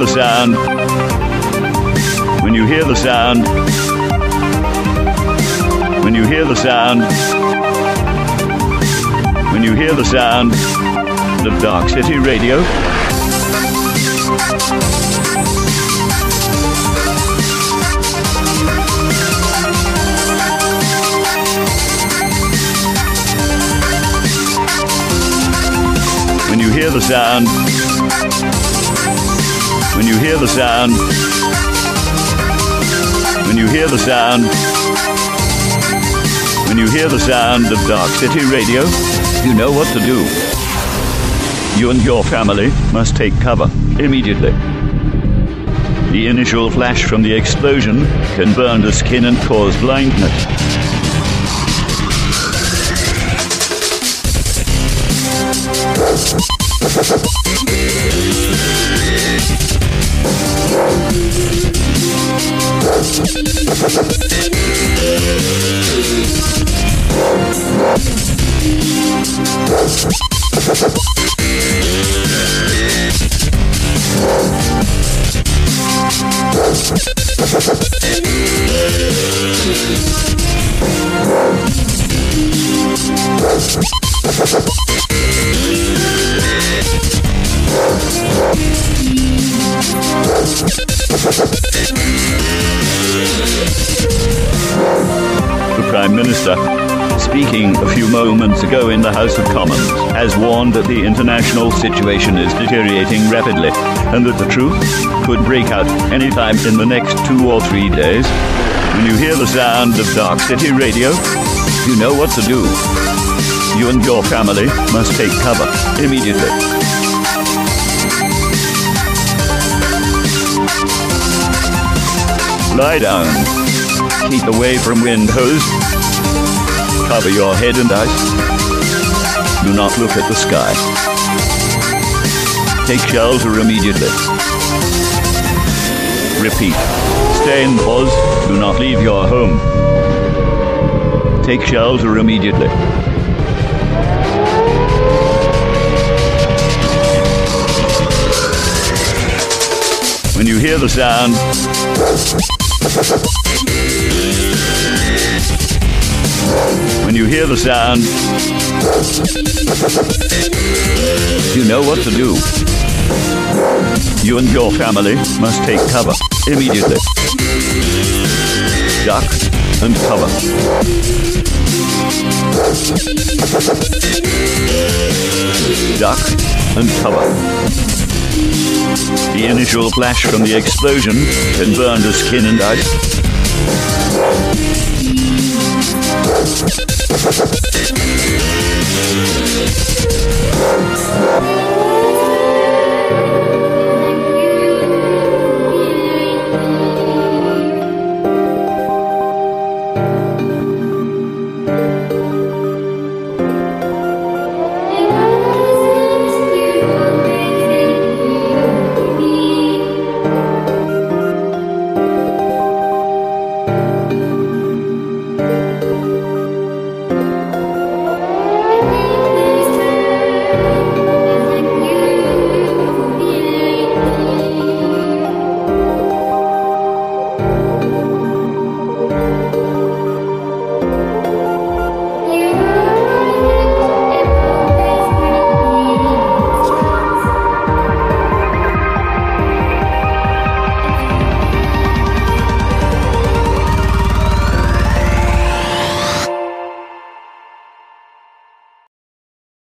the sound, when you hear the sound, when you hear the sound, when you hear the sound of Dark City Radio, when you hear the sound, when you hear the sound, when you hear the sound, when you hear the sound of Dark City Radio, you know what to do. You and your family must take cover immediately. The initial flash from the explosion can burn the skin and cause blindness. The Prime Minister, speaking a few moments ago in the House of Commons, has warned that the international situation is deteriorating rapidly and that the truth could break out anytime in the next 2 or 3 days. When you hear the sound of Dark City Radio, you know what to do. You and your family must take cover immediately. Lie down. Keep away from windows. Cover your head and eyes. Do not look at the sky. Take shelter immediately. Repeat. Stay indoors. Do not leave your home. Take shelter immediately. When you hear the sound, when you hear the sound, you know what to do. You and your family must take cover immediately. Duck and cover. Duck and cover. The initial flash from the explosion can burn the skin and ice.